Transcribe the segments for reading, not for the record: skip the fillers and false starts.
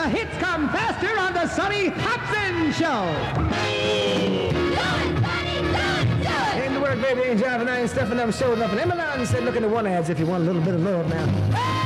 The hits come faster on the Sonny Hopson Show. Ain't the work, baby, ain't driving, I ain't stuffing up, showing up. And Emmeline said, look in the one ads if you want a little bit of love now.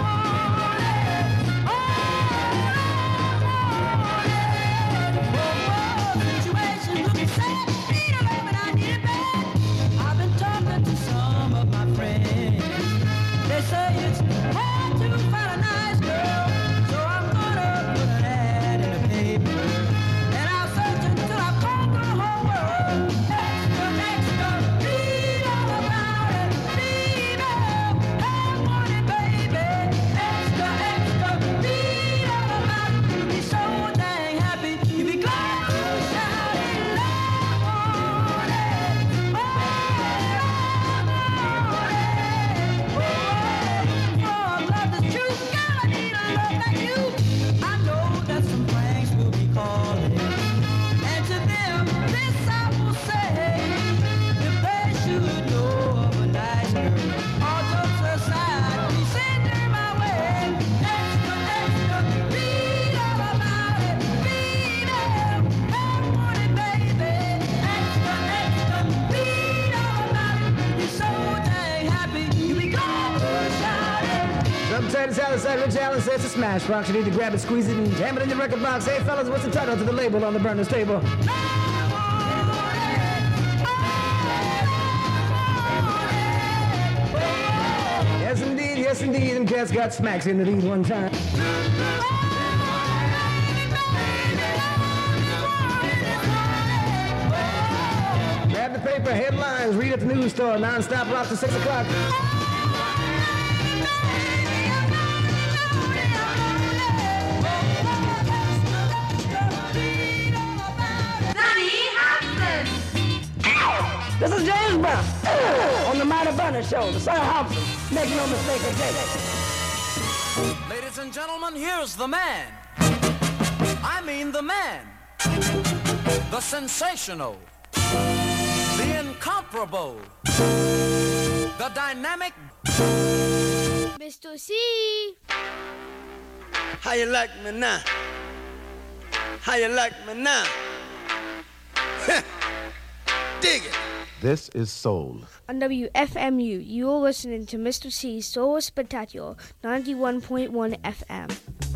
Rich Allen says it's a smash box. You need to grab it, squeeze it, and jam it in the record box. Hey, fellas, what's the title to the label on the burner's table? Yes, indeed, them cats got smacks in the lead one time. Grab the paper, headlines, read at the news store, non-stop rock to 6 o'clock. This is James Brown on the Mighty Burner Show, the Sonny Hopson. Make no mistake again. Ladies and gentlemen, here's the man. I mean the man. The sensational. The incomparable. The dynamic. Mr. C. How you like me now? How you like me now? Dig it. This is Soul. On WFMU, you're listening to Mr. C's Soul Spectacular, 91.1 FM.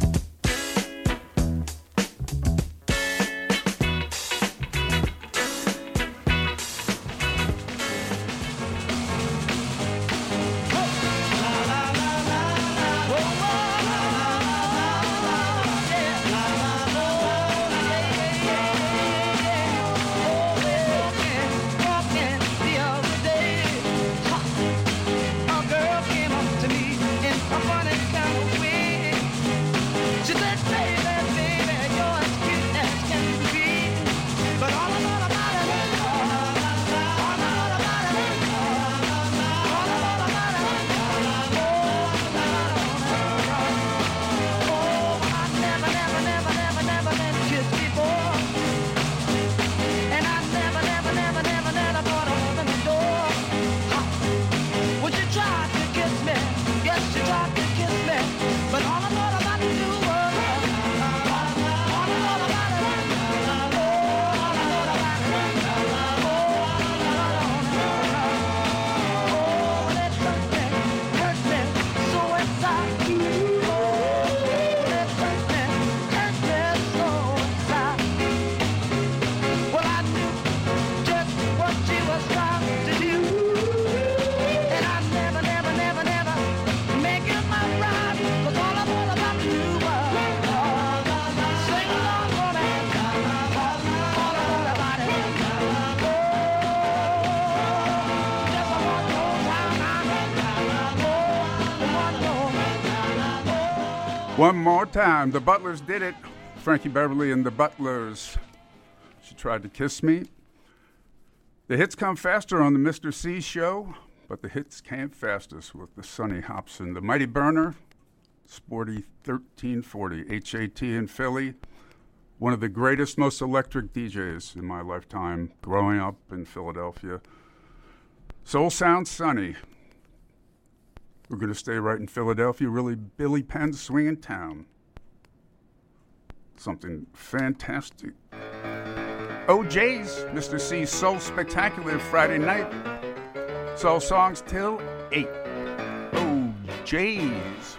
One more time, the Butlers did it. Frankie Beverly and the Butlers. She tried to kiss me. The hits come faster on the Mr. C show, but the hits came fastest with the Sonny Hopson. The Mighty Burner, Sporty 1340, HAT in Philly. One of the greatest, most electric DJs in my lifetime, growing up in Philadelphia. Soul Sound Sonny. We're going to stay right in Philadelphia, really Billy Penn's swinging town. something fantastic. OJ's Mr. C's Soul Spectacular Friday night. Soul songs till 8. OJ's.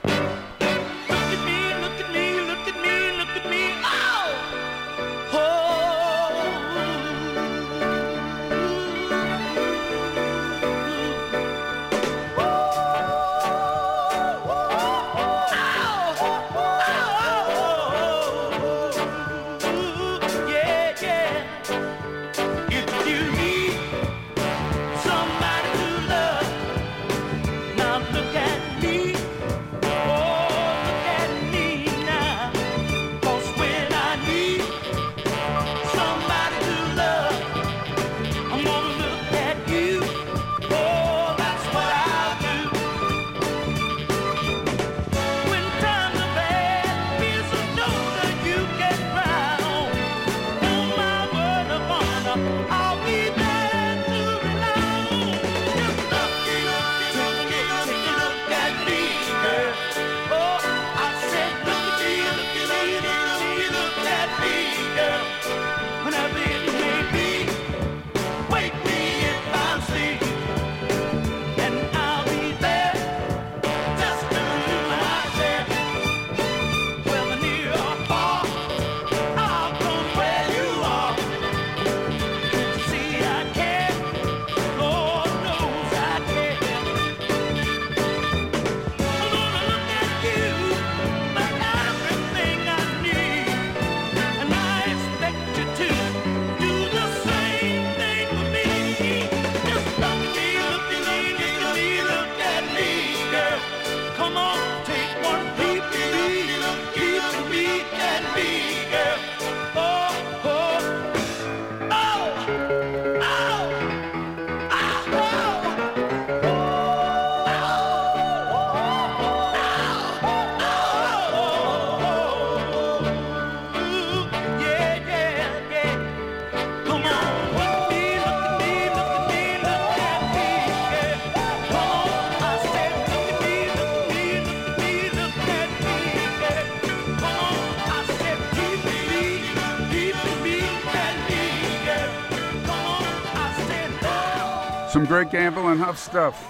Some great Gamble and Huff stuff.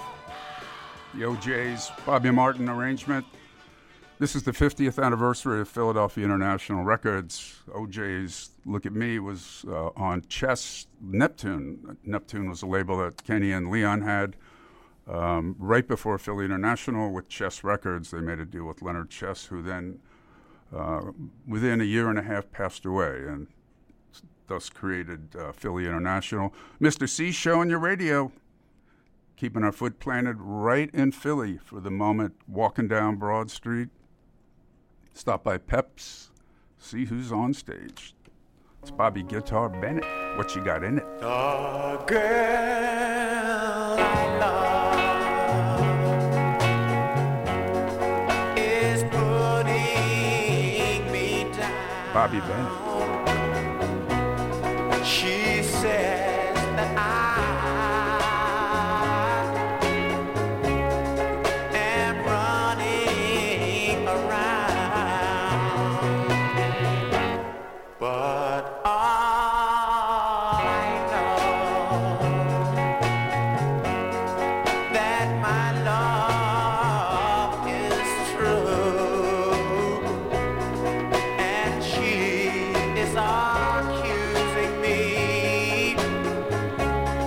The OJ's Bobby Martin arrangement. This is the 50th anniversary of Philadelphia International Records. OJ's Look at Me was on Chess Neptune. Neptune was a label that Kenny and Leon had right before Philly International with Chess Records. They made a deal with Leonard Chess, who then, within a year and a half, passed away and thus created Philly International. Mr. C Show on your radio, keeping our foot planted right in Philly for the moment, walking down Broad Street. Stop by Pep's, see who's on stage. It's Bobby Guitar Bennett. What you got in it? The girl I love is putting me down. Bobby Bennett. She says that I am running around, but I know that my love is true, and she is accusing me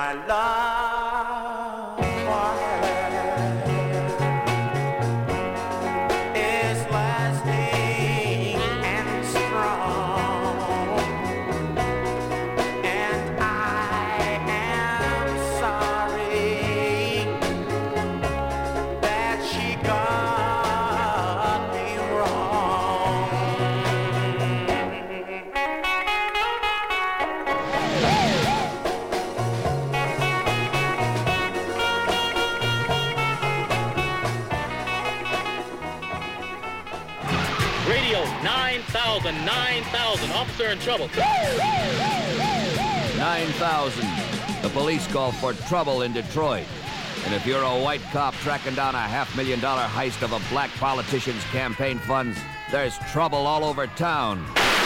my love for her is lasting and strong, and I am sorry that she got me wrong. Radio 9,000, 9,000. Officer in trouble. 9,000. The police call for trouble in Detroit. And if you're a white cop tracking down a $500,000 heist of a black politician's campaign funds, there's trouble all over town.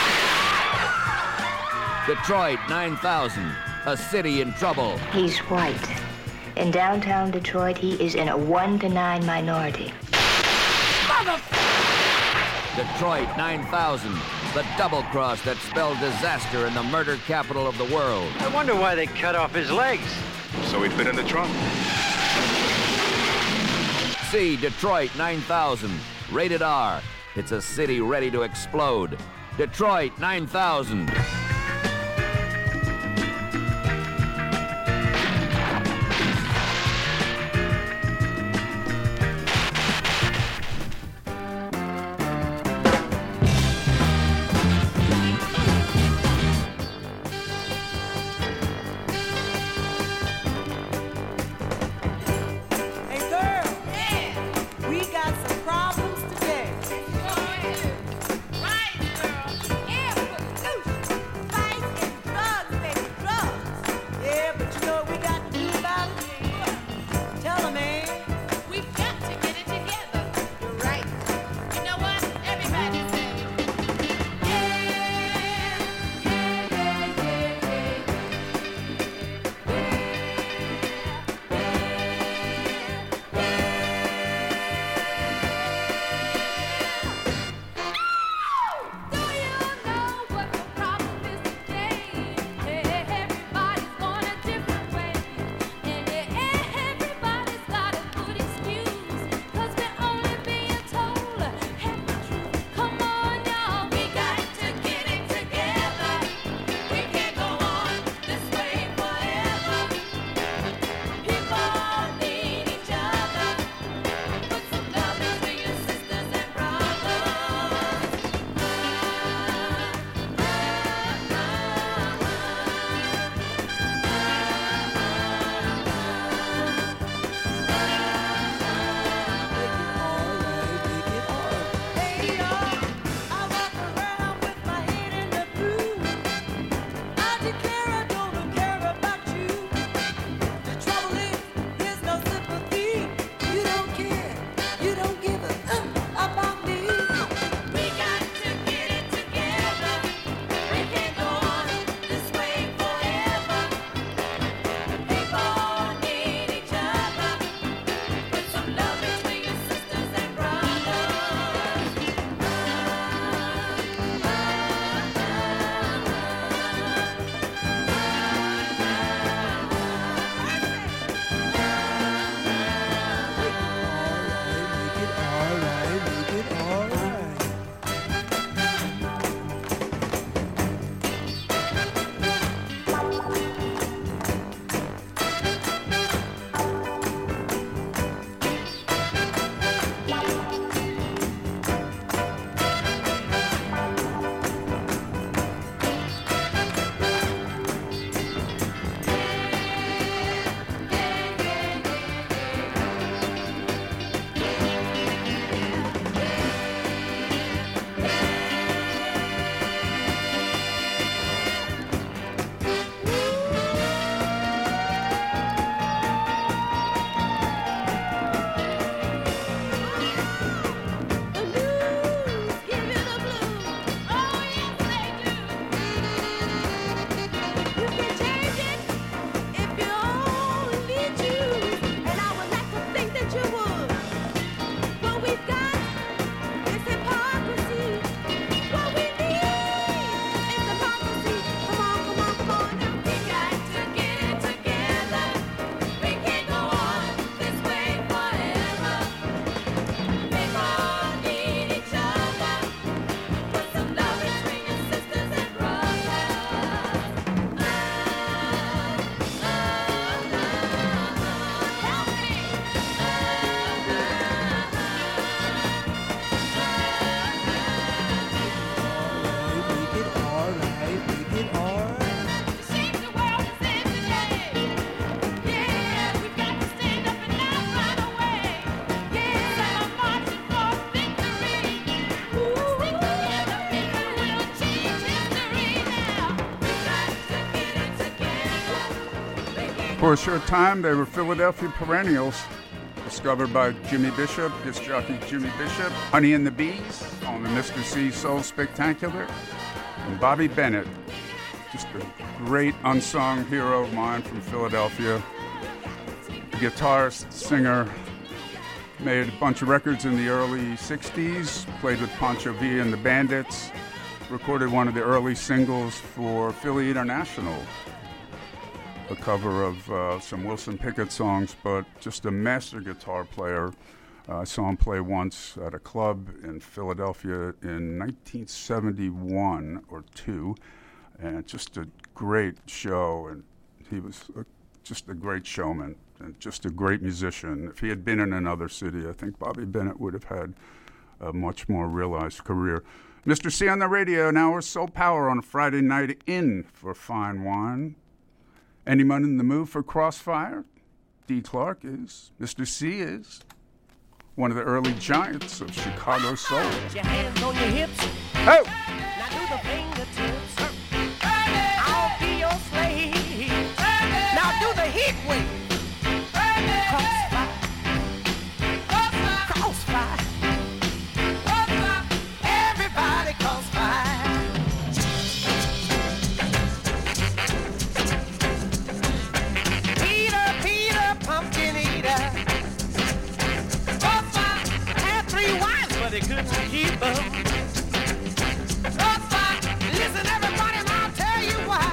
Detroit 9,000. A city in trouble. He's white. In downtown Detroit, he is in a 1 to 9 minority. Detroit 9,000. The double cross that spelled disaster in the murder capital of the world. I wonder why they cut off his legs. So he'd fit in the trunk. See Detroit 9,000. Rated R. It's a city ready to explode. Detroit 9,000. Hey girl, we got some problems today. For a short time, they were Philadelphia perennials, discovered by Jimmy Bishop, disc jockey Jimmy Bishop, Honey and the Bees on the Mr. C Soul Spectacular, and Bobby Bennett, just a great unsung hero of mine from Philadelphia. The guitarist, singer, made a bunch of records in the early 60s, played with Pancho Villa and the Bandits, recorded one of the early singles for Philly International, a cover of some Wilson Pickett songs, but just a master guitar player. I saw him play once at a club in Philadelphia in 1971 or 2, and just a great show, and he was just a great showman and just a great musician. If he had been in another city, I think Bobby Bennett would have had a much more realized career. Mr. C on the radio, now with Soul Power on a Friday night in for fine wine. Anyone in the mood for Crossfire? D. Clark is. Mr. C is. One of the early giants of Chicago soul. Put your hands on your hips. Oh! Now do the fingertips. I'll be your slave. Now do the heat wave. Crossfire. Crossfire. Everybody crossfire. Peter, pumpkin eater. Crossfire had 3 wives, but he couldn't keep them. Crossfire, listen everybody, and I'll tell you why.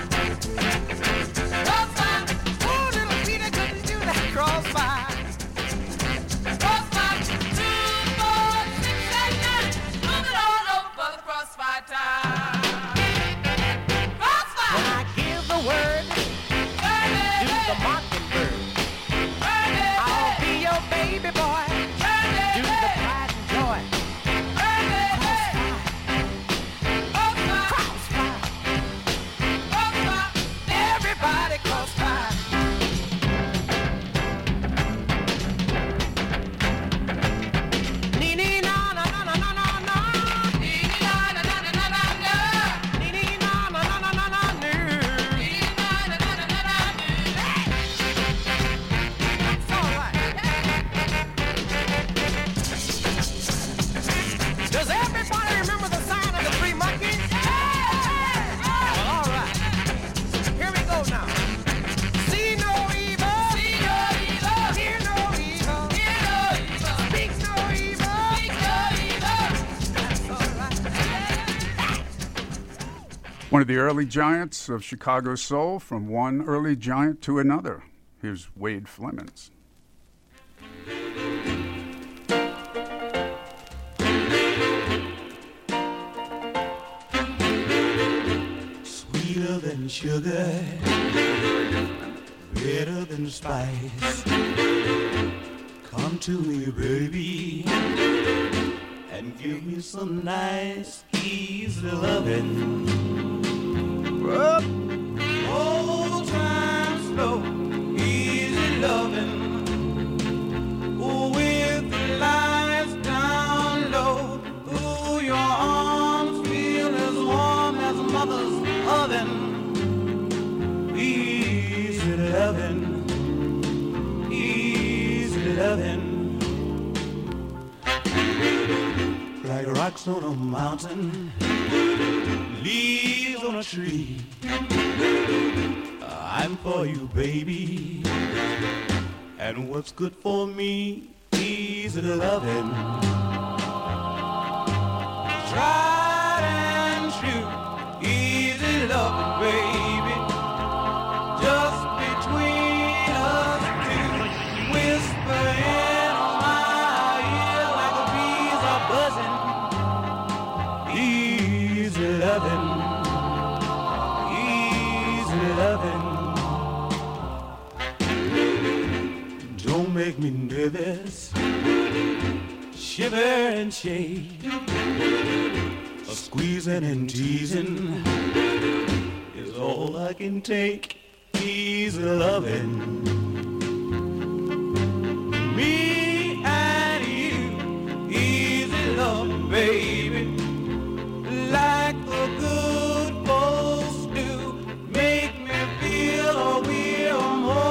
Crossfire, oh little Peter couldn't do that crossfire. Crossfire, 2, 4, 6, 8, 9, move it all over the crossfire time. Crossfire. When I give the word to the mockingbird, I'll be your baby boy. Do the pride and joy. Crossfire. Crossfire. Everybody crossfire. Nee, nee, na, na, na, na, na, na, na. Nee, nee, na, na, na, na, na, na, na. Nee, nee, na, na, na, na, na, na, na. Nee, na, na, na, na, na, na, na. It's all right. Does everybody remember the sign of the 3 monkeys? Well, all right. Here we go now. See no evil. See no evil. Hear no evil. Hear no evil. Speak no evil. Speak no evil. That's all right. One of the early giants of Chicago soul, from one early giant to another. Here's Wade Flemons. Sweeter than sugar, better than spice. Come to me, baby, and give me some nice, easy loving. Old time slow, easy loving. With the lights down low, ooh, your arms feel as warm as a mother's oven. Easy loving, easy loving. Like rocks on a mountain, leaves on a tree. I'm for you, baby. And what's good for me, easy loving. Tried and true, easy loving, baby. Just between us two, whisper in my ear like the bees are buzzing. Easy loving, easy loving. Don't make me nervous, shiver and shake. A squeezing and teasing is all I can take. Easy loving. Me and you, easy loving, baby. Like the good folks do, make me feel a we're more.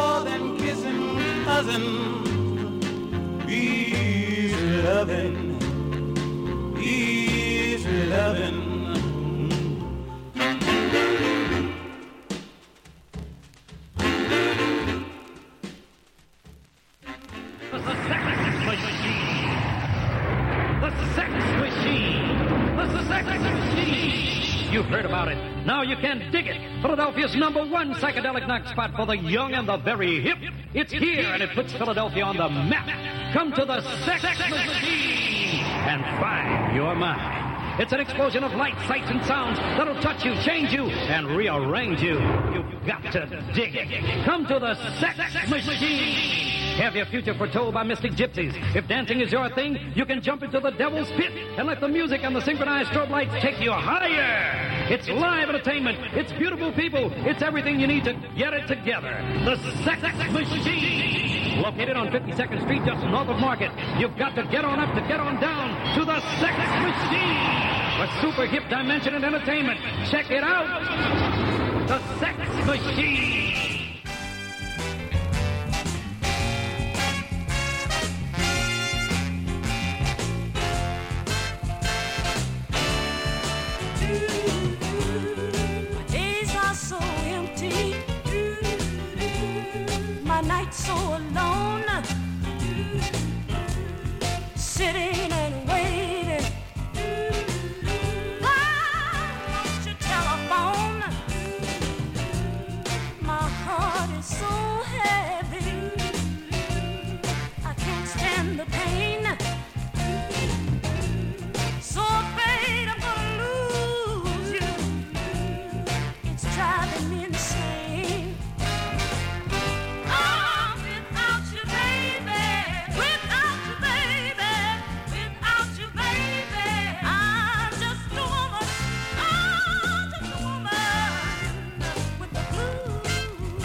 you've heard about it. Now you can dig it. Philadelphia's #1 psychedelic night spot for the young and the very hip. It's here, and it puts Philadelphia on the map. Come to the Sex Machine and find your mind. It's an explosion of light, sights, and sounds that'll touch you, change you, and rearrange you. You've got to dig it. Come to the Sex Machine. Have your future foretold by mystic gypsies. If dancing is your thing, you can jump into the devil's pit and let the music and the synchronized strobe lights take you higher. It's live entertainment. It's beautiful people. It's everything you need to get it together. The Sex Machine. Located on 52nd Street, just north of Market. You've got to get on up to get on down to the Sex Machine. A super hip dimension and entertainment. Check it out. The Sex Machine. My days are so empty. My nights so alone. Sitting and waiting. What's your telephone? My heart is so heavy. I can't stand the pain. So afraid I'm gonna lose you. It's driving me insane. Oh, without you, baby. Without you, baby. Without you, baby. I'm just a woman. I'm just a woman with the blues.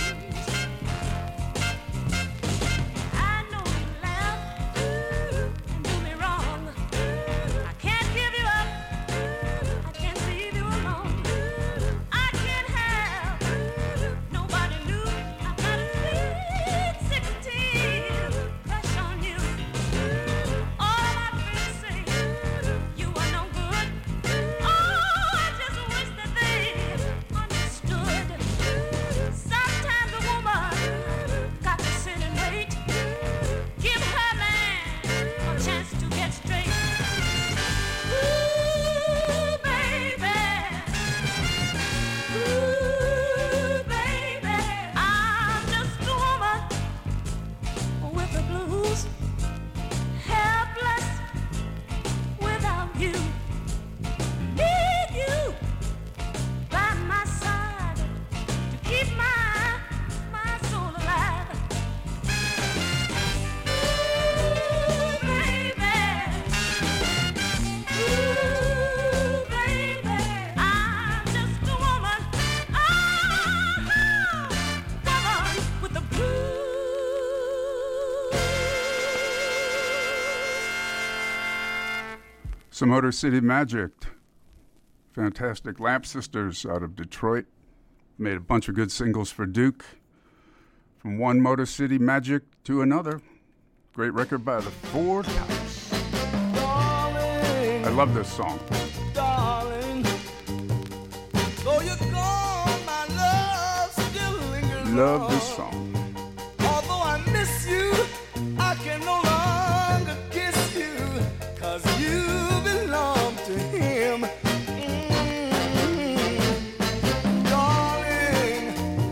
I know you laugh and do me wrong. I can't give you up. I can't leave you alone. I can't have nobody new. I've got a sweet 16 crush on you. All my friends say you are no good. Oh, I just wish that they understood. Sometimes a woman got to sit and wait. Give her man a chance to get straight. Ooh, baby. Ooh, baby. I'm just a woman with the blues. Helpless without you. Need you by my side to keep my soul alive. Ooh, baby. Ooh, baby. I'm just a woman. Woman with the blues. Some Motor City Magic. Fantastic Lap Sisters out of Detroit. Made a bunch of good singles for Duke. From one Motor City Magic to another. Great record by the Four Tops. I love this song. Darling, though you're gone, my love still lingers Love this on. song. Although I miss you, I can no longer kiss you, 'cause you belong to him. Darling,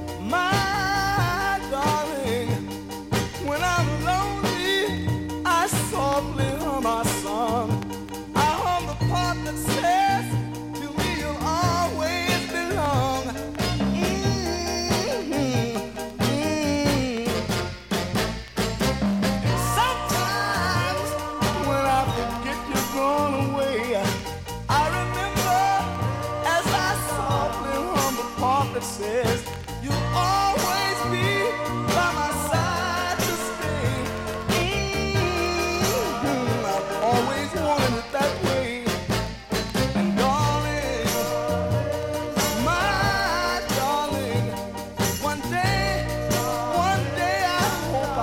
my darling, when I'm lonely, I softly hum our song. I hum the part that says, to me you'll always belong. Sometimes when I forget you're gone away, I remember as I softly hum the part that says, you'll always be by my side to stay. I've always wanted it that way. And darling, my darling, one day I hope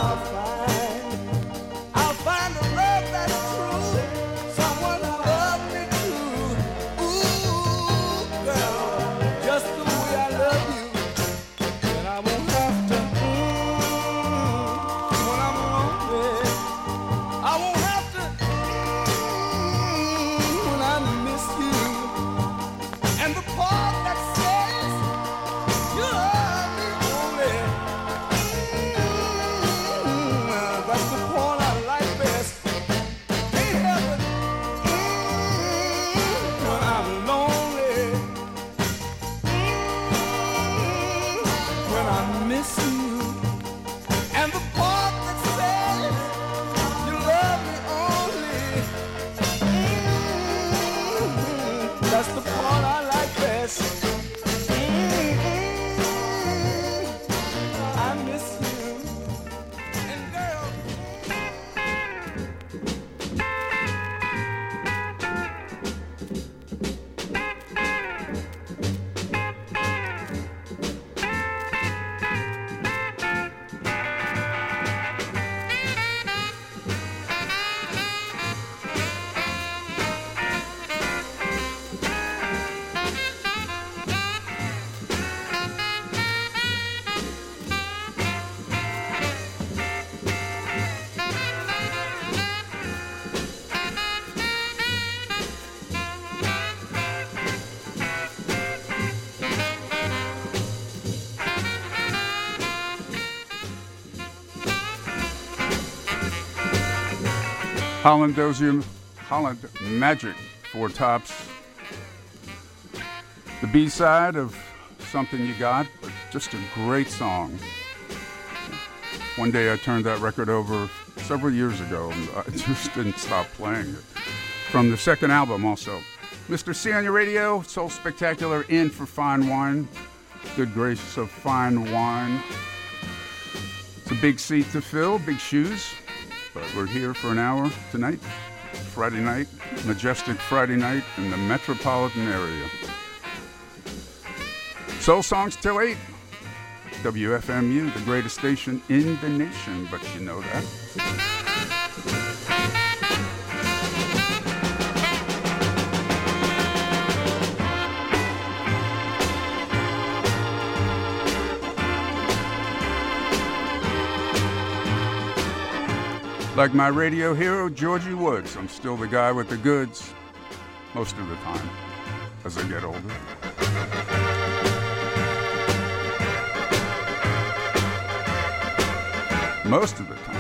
I'll find a love that's true, someone who loves me too. Ooh, girl, just the way I love you. Holland Magic, Four Tops. The B-side of Something You Got, but just a great song. One day I turned that record over several years ago, and I just didn't stop playing it. From the second album also. Mr. C on your radio, Soul Spectacular, in for Fine Wine. Good grace of fine wine. It's a big seat to fill, big shoes, but we're here for an hour tonight, Friday night, majestic Friday night in the metropolitan area. Soul Songs till 8. WFMU, the greatest station in the nation, but you know that. Like my radio hero, Georgie Woods, I'm still the guy with the goods most of the time as I get older. Most of the time.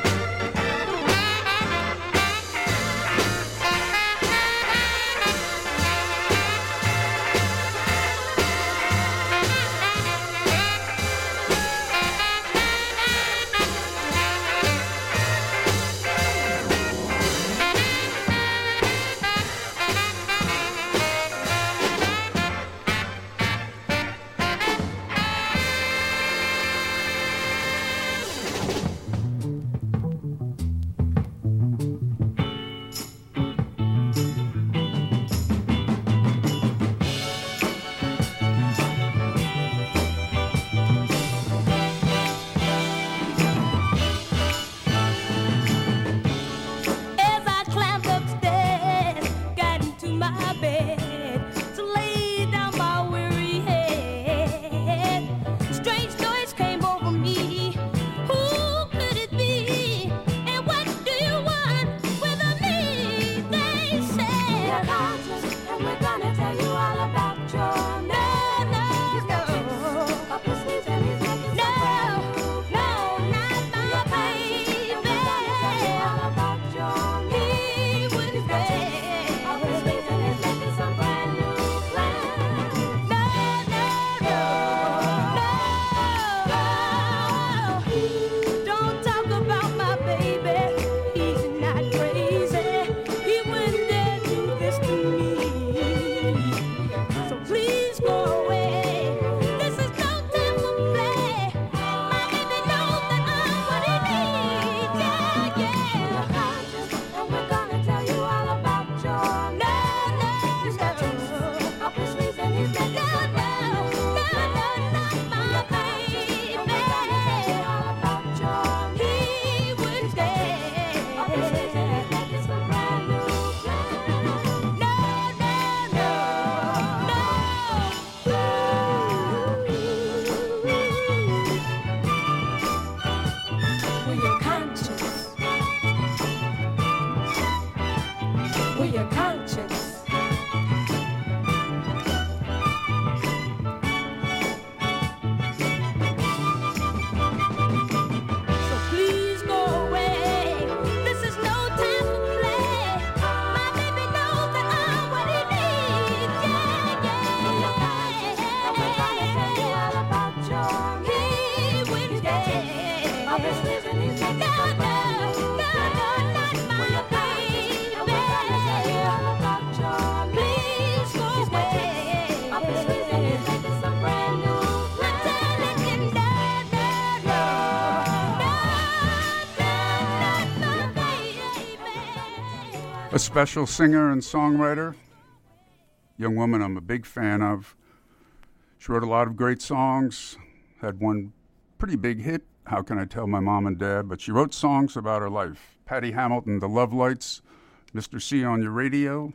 A special singer and songwriter, young woman I'm a big fan of. She wrote a lot of great songs, had one pretty big hit, How Can I Tell My Mom and Dad, but she wrote songs about her life. Patty Hamilton, The Love Lights, Mr. C on Your Radio,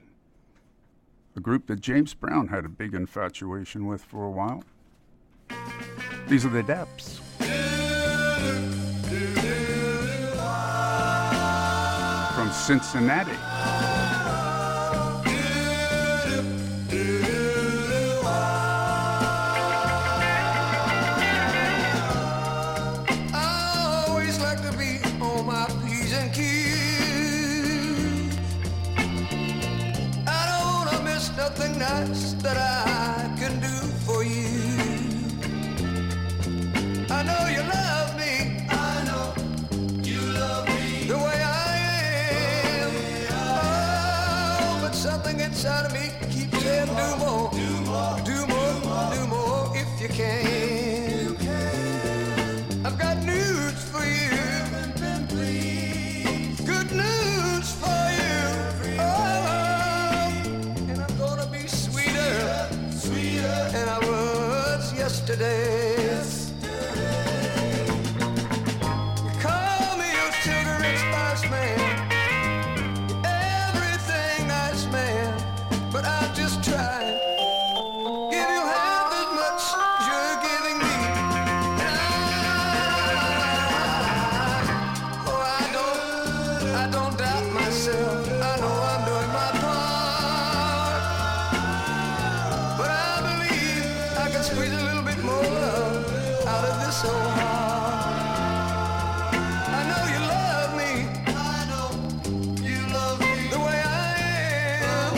a group that James Brown had a big infatuation with for a while. These are the Daps. From Cincinnati. I always like to be on my P's and Q's. than I was yesterday. You call me your sugar and spice man, everything nice man, but I'll just try and give you half as much as you're giving me. I don't doubt myself. I know I'm doing my part, but I believe I can squeeze a little bit more love out of this old heart. I know you love me. I know you love me the way I am.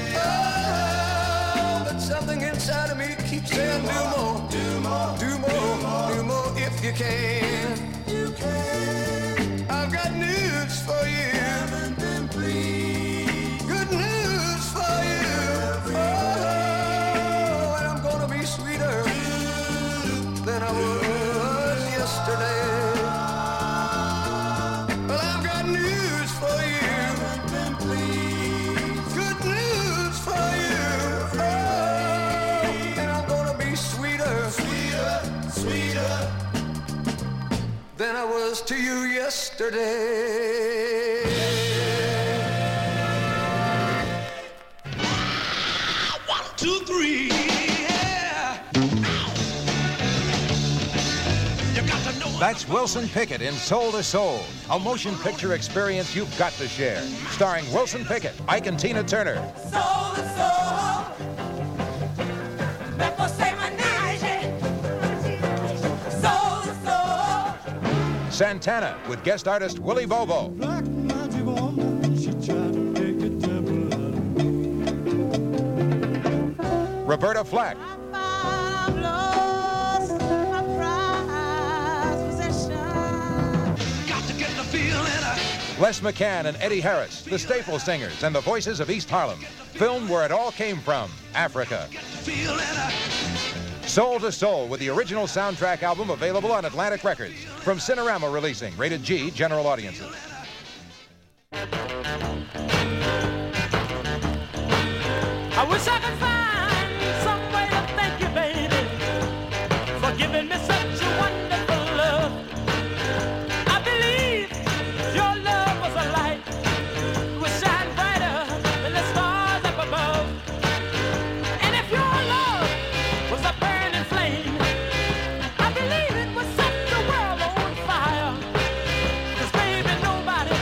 Oh, but something inside of me keeps saying do more, do more, do more, do more if you can. You can. I've got news for you. Good news for you. Oh, and I'm gonna be sweeter than I was yesterday. Well, I've got news for you. Good news for you. Oh, and I'm gonna be sweeter, sweeter, sweeter than I was to you yesterday. 1, 2, 3, yeah. You got to know. That's Wilson Pickett in Soul to Soul, a motion picture experience you've got to share. Starring Wilson Pickett, Ike and Tina Turner. Soul to soul, me posei manage. Soul to soul, Santana with guest artist Willie Bobo. Roberta Flack. Got to get the feeling. Les McCann and Eddie Harris, the Staple Singers, and the voices of East Harlem. Filmed where it all came from, Africa. Soul to Soul with the original soundtrack album available on Atlantic Records. From Cinerama Releasing, rated G, general audiences. I wish I could find some way to thank you, baby, for giving me such a wonderful love. I believe your love was a light, would shine brighter than the stars up above. And if your love was a burning flame, I believe it would set the world on fire. 'Cause baby, nobody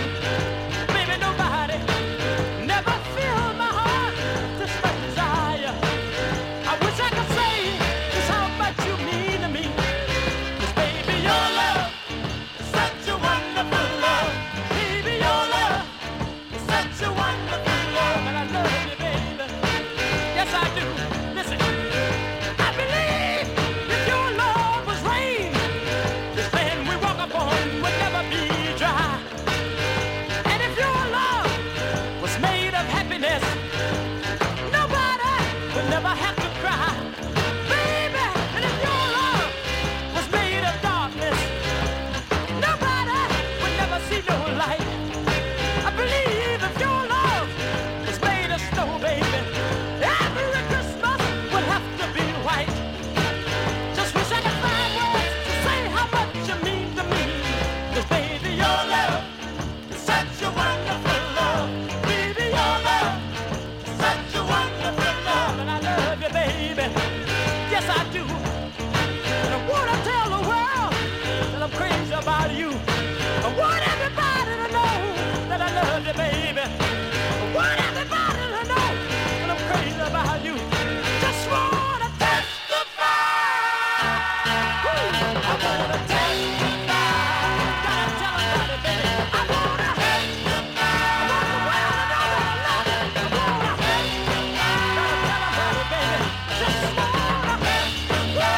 never filled my heart this much desire. I wish I could say just how much you mean to me. 'Cause baby, your love is such a wonderful love. Baby, your love is such a wonderful love. And I love you, baby. Yes, I do. Listen, I believe if your love was rain, this land we walk upon would never be dry. And if your love was made of happiness, nobody would never have to cry. Baby, and if your love was made of darkness, nobody would never see no light. I believe if your love was made of snow, baby, every Christmas would have to be white. Just wish I could find words to say how much you mean to me. 'Cause baby, your love is such a wonderful love. Baby, your love is such a wonderful love. And I love you, baby. Yes, I do. And I wanna tell the world that I'm crazy about you. I want everybody to know that I love you, baby. I want everybody to know that I'm crazy about you. Just wanna testify. Woo. I wanna testify. Gotta tell everybody, baby. I wanna testify. I want the world to know that I love you. I wanna testify. Gotta tell everybody, baby. Just wanna testify.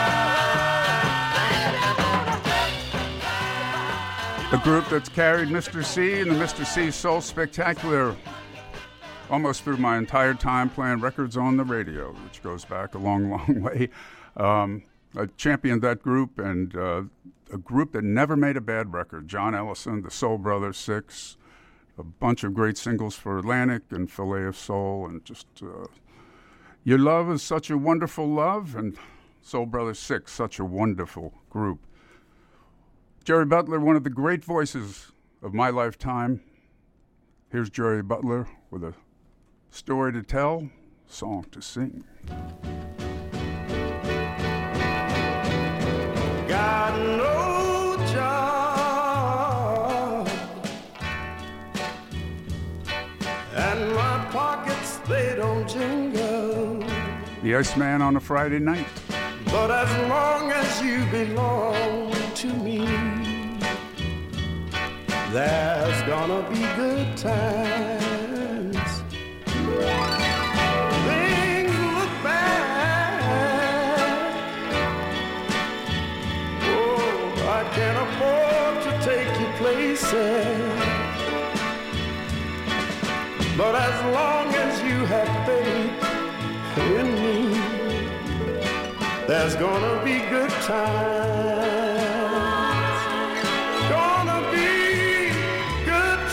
Baby, I wanna testify. The group that's carried Mr. C and the Mr. C Soul Spectacular almost through my entire time playing records on the radio, which goes back a long, long way. I championed that group, and a group that never made a bad record. John Ellison, the Soul Brothers, Six, a bunch of great singles for Atlantic and Filet of Soul, and just Your Love is Such a Wonderful Love, and Soul Brothers 6, such a wonderful group. Jerry Butler, one of the great voices of my lifetime. Here's Jerry Butler with a story to tell, song to sing. Got no job, and my pockets, they don't jingle. The Iceman on a Friday night. But as long as you belong to me, there's gonna be good times. Things look bad. Oh, I can't afford to take you places. But as long as you have faith in me, there's gonna be good times. Gonna be good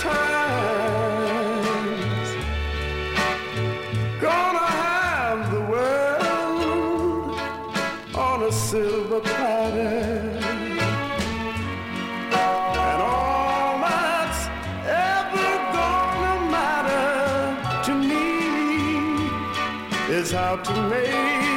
times. Gonna have the world on a silver platter. And all that's ever gonna matter to me is how to make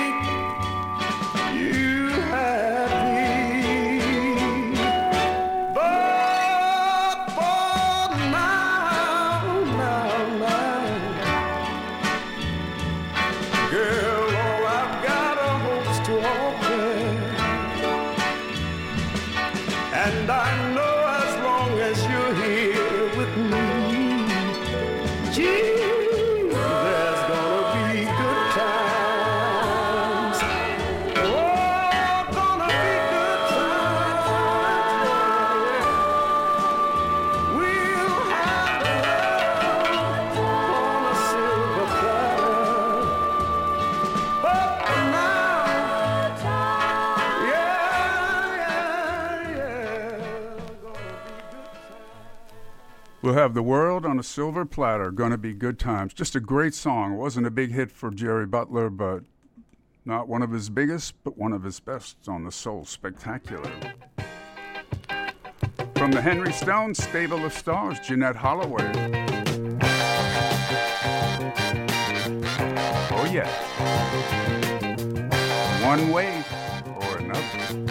We'll have the world on a silver platter, gonna be good times. Just a great song. It wasn't a big hit for Jerry Butler, but not one of his biggest, but one of his best on the Soul Spectacular. From the Henry Stone Stable of Stars, Jeanette Holloway. Oh yeah. One way or another.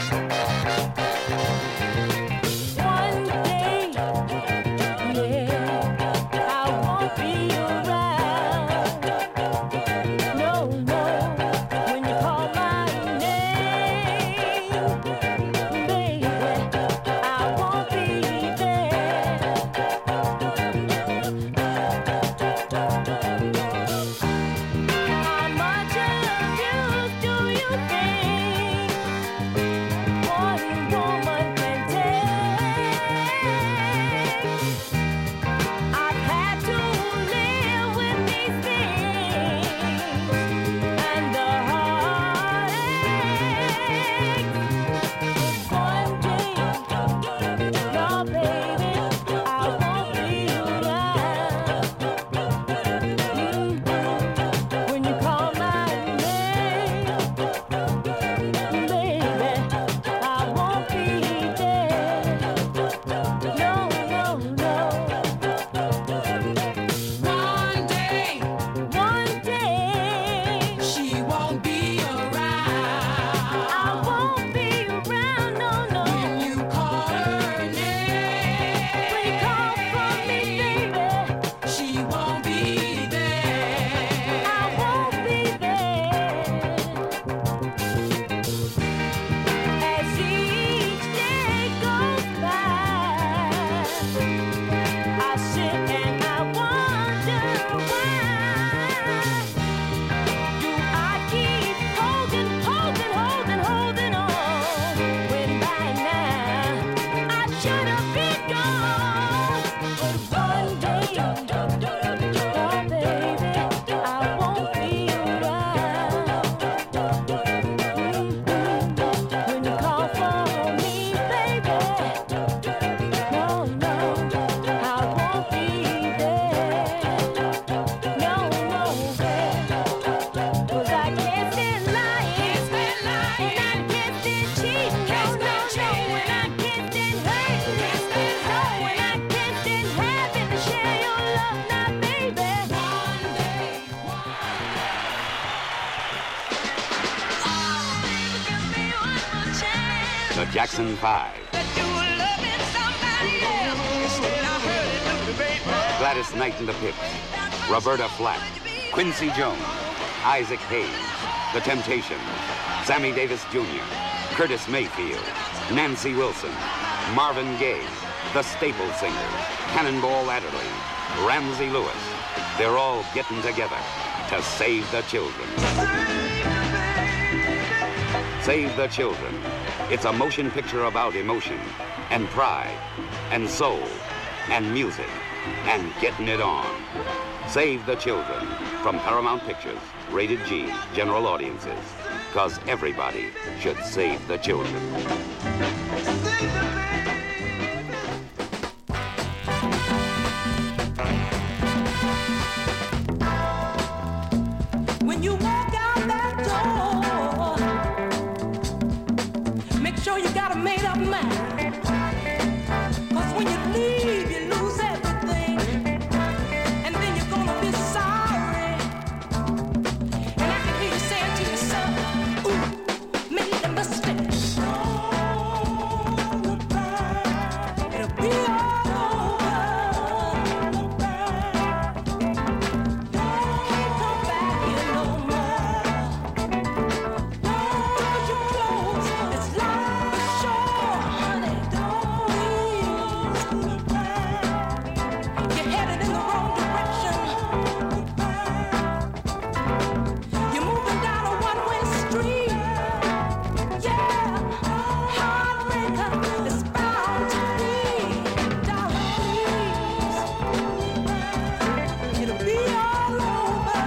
The Jackson 5. Gladys Knight and the Pips, Roberta Flack, Quincy Jones, Isaac Hayes, The Temptations, Sammy Davis Jr., Curtis Mayfield, Nancy Wilson, Marvin Gaye, The Staple Singers, Cannonball Adderley, Ramsey Lewis. They're all getting together to save the children. Save the Children. It's a motion picture about emotion and pride and soul and music and getting it on. Save the Children from Paramount Pictures, rated G, general audiences, because everybody should save the children. When you walk out that door, make sure you got a made-up mind. 'Cause when you leave, you lose everything, and then you're gonna be sorry. And I can hear you saying to yourself, ooh, made a mistake. It'll be all over. Can't come back here no more. Don't you close, it's like a shore, honey. You're headed in the wrong direction. You're moving down a one-way street. Yeah, heartbreaker is bound to be. Darling, please, it'll be all over.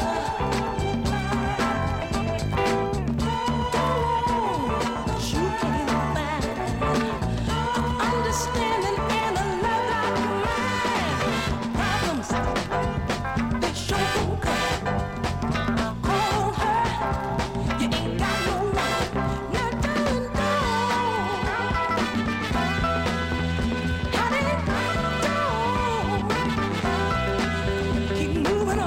But you can't find understanding and a love like mine. Problems, they sure gon' come. Call her, you ain't got no right. Now, darling, don't. Keep moving on.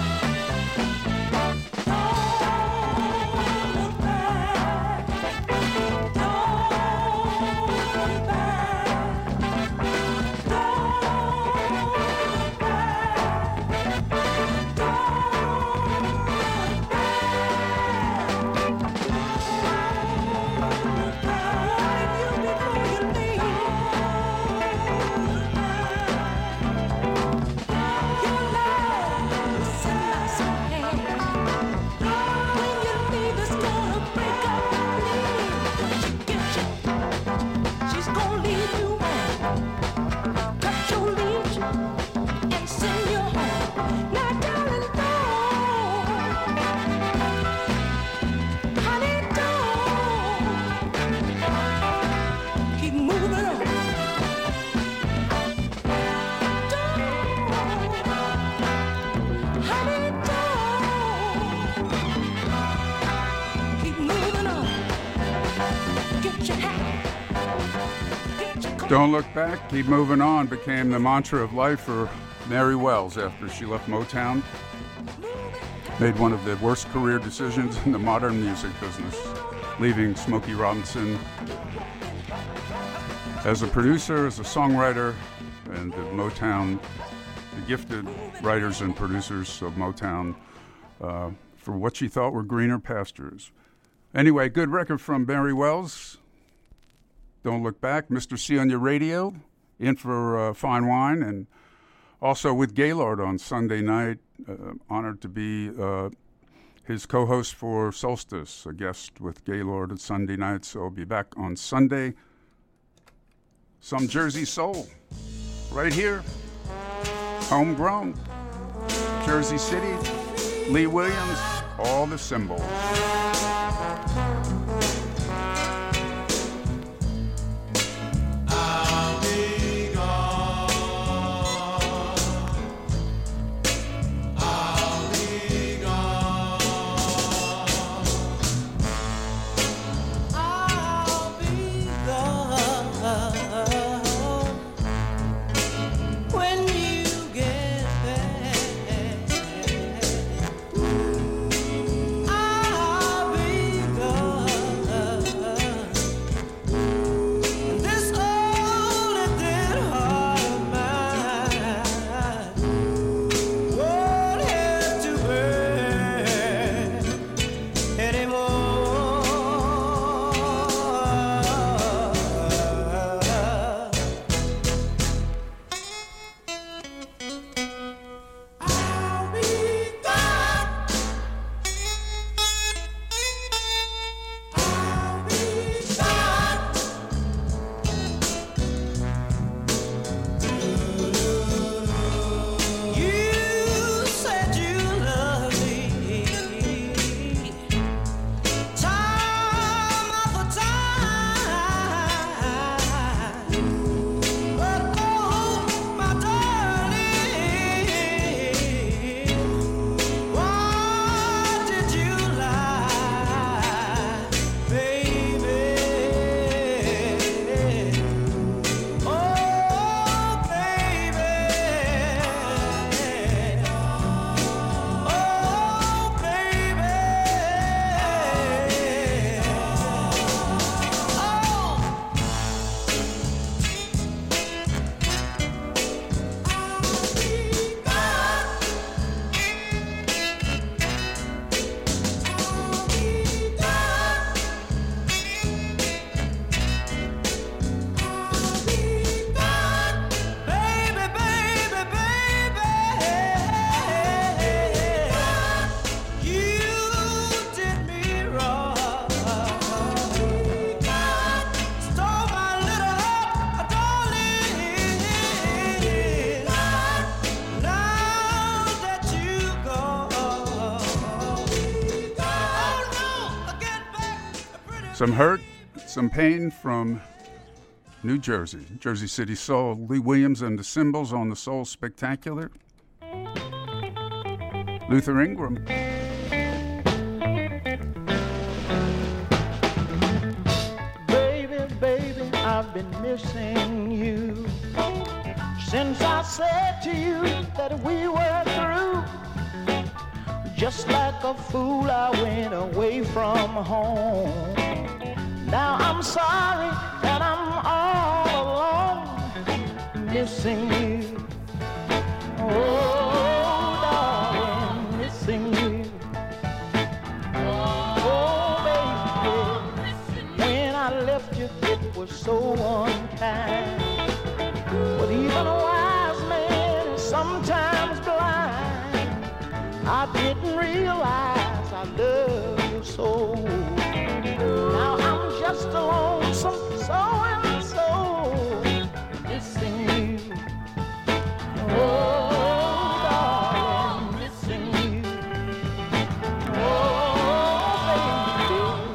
She's gonna lead you on, cut your leash, and send you home. Now, darling, don't, honey, don't. Keep moving on. Don't, honey, don't. Keep moving on. Get your hat. Don't look back, keep moving on became the mantra of life for Mary Wells after she left Motown. Made one of the worst career decisions in the modern music business, leaving Smokey Robinson as a producer, as a songwriter, and the Motown, the gifted writers and producers of Motown for what she thought were greener pastures. Anyway, good record from Mary Wells. Don't Look Back. Mr. C on your radio, in for Fine Wine, and also with Gaylord on Sunday night. Honored to be his co-host for Solstice, a guest with Gaylord at Sunday night. So I'll be back on Sunday. Some Jersey soul, right here. Homegrown. Jersey City, Lee Williams, all the symbols. When you get back, Some hurt, some pain from New Jersey. Jersey City Soul, Lee Williams and the Cymbals on the Soul Spectacular. Luther Ingram. Baby, baby, I've been missing you since I said to you that we were through. Just like a fool, I went away from home. Now I'm sorry and I'm all alone, missing you. Oh, darling, missing you. Oh, baby, when I left you, it was so unkind. But even a wise man is sometimes blind. I didn't realize I love you so. Now I'm just a lonesome soul and soul, missing you. Oh, darling, missing you. Oh,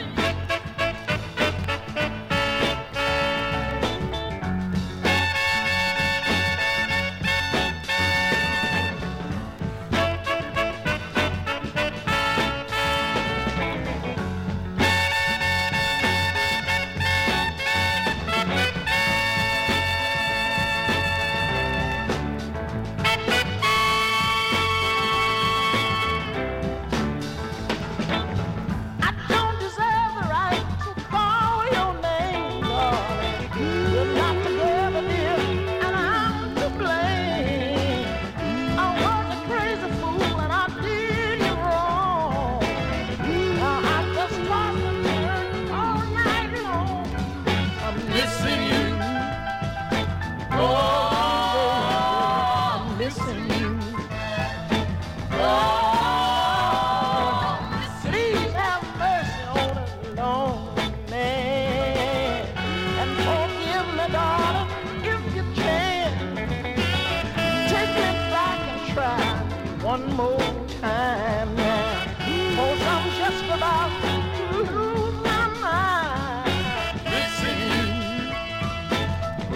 one more time now, 'cause I'm just about to lose my mind. Missing you.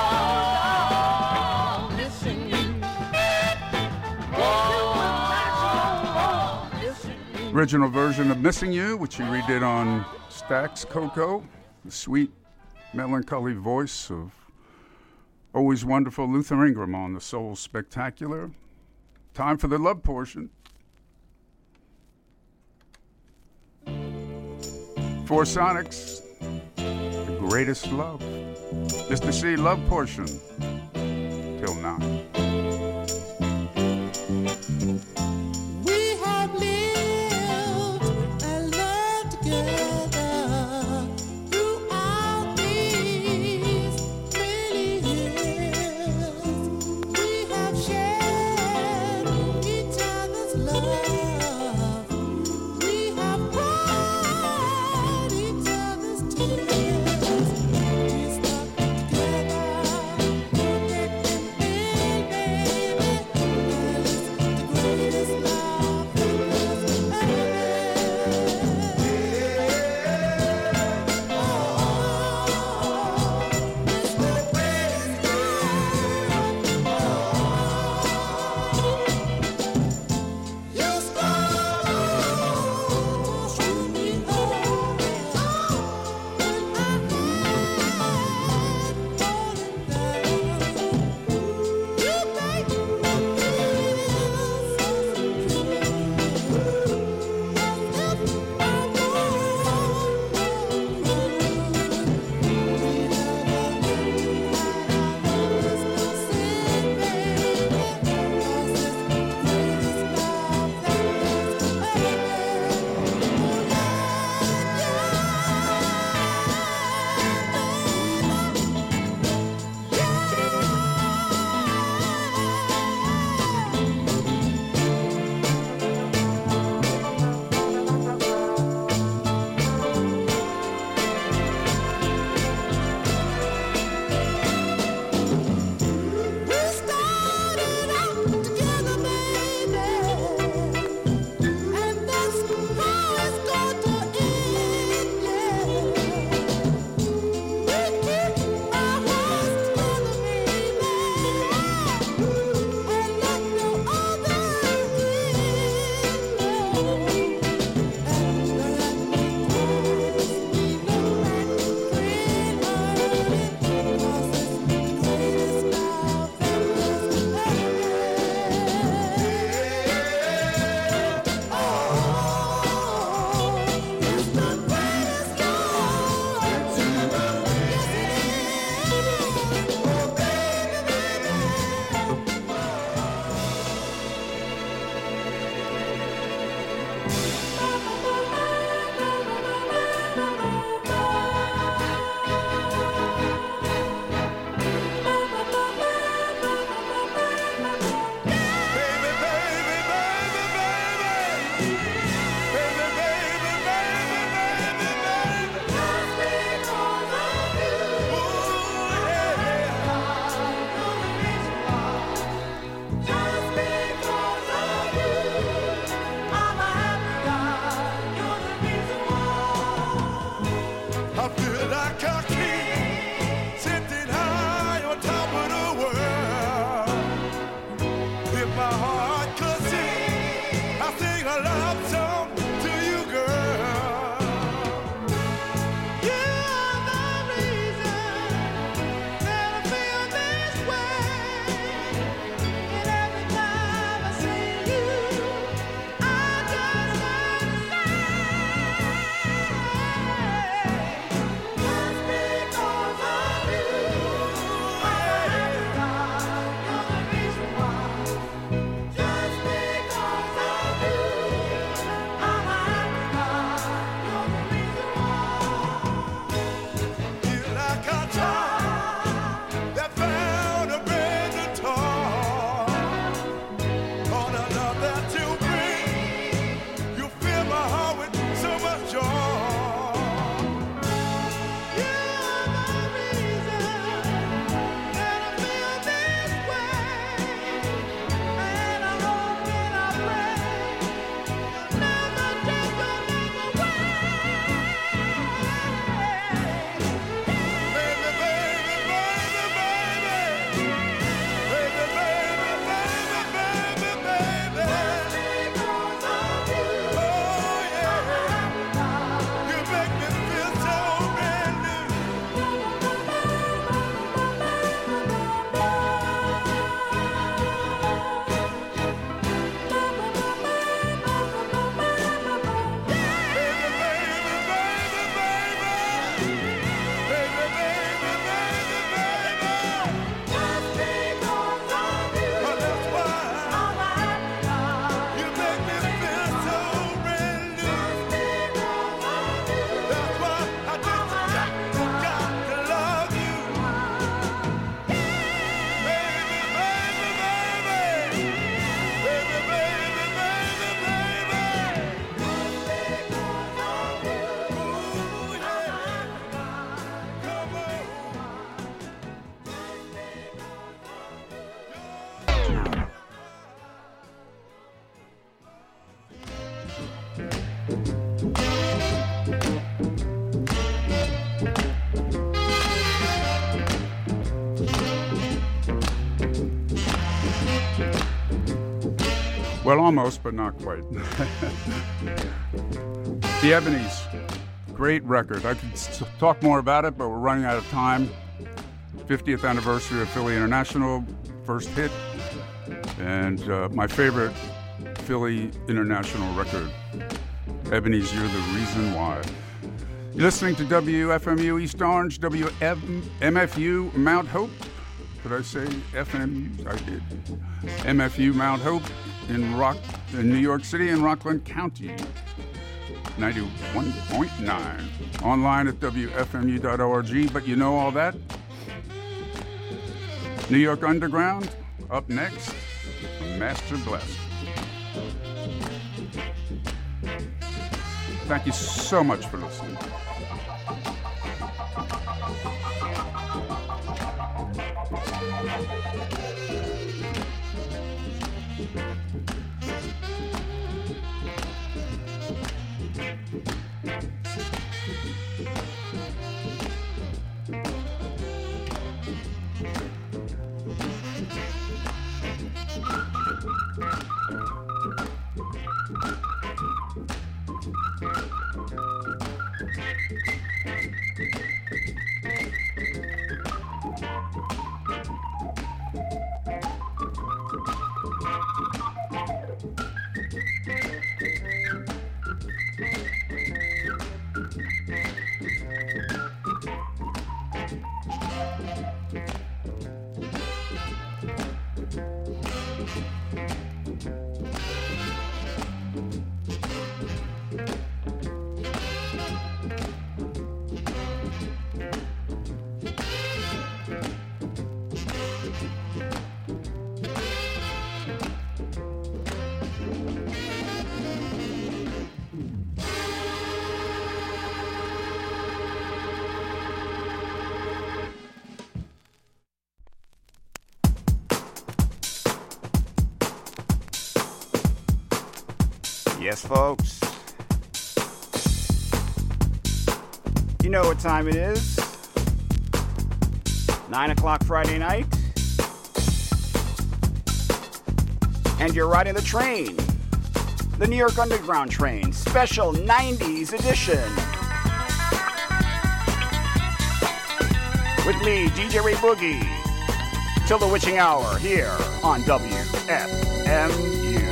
Oh, missing you. Oh, missing you. Original version of Missing You, which he redid on Stax Coco. The sweet, melancholy voice of always wonderful Luther Ingram on the Soul Spectacular. Time for the love portion. Four Sonics, The Greatest Love. Mr. C, love portion. Till 9. We have lived and loved together throughout these many years. We have shared each other's love. We have cried each other's tears. We stuck together feel like a king, sitting high on top of the world. If my heart could sing, I'll sing a love song to you, girl. You are the reason that I feel this way. And every time I see you, I just wanna say, just because of you, I'm a happy God. You're the reason why. Just because of you, I'm a happy God. You're the reason why. Feel like a child that found a brand new toy. All the love that you bring, you fill my heart with so much joy. You are the reason that I feel this way, and I hope and I pray you'll never take your name away. Baby, baby, baby, baby, baby, baby, baby, baby, baby. Because of you, oh yeah, you make me feel so brand new. Well, almost, but not quite. The Ebonies, great record. I could talk more about it, but we're running out of time. 50th anniversary of Philly International, first hit, and my favorite Philly International record, Ebonies, You're the Reason Why. You're listening to WFMU East Orange, WMFU Mount Hope. Did I say FMU? I did. MFU Mount Hope in New York City and Rockland County. 91.9. Online at WFMU.org. But you know all that? New York Underground, up next, Master Blessed. Thank you so much for listening. Yes, folks. You know what time it is. 9 o'clock Friday night. And you're riding the train. The New York Underground train. Special 90s edition. With me, DJ Ray Boogie. Till the witching hour here on WFMU.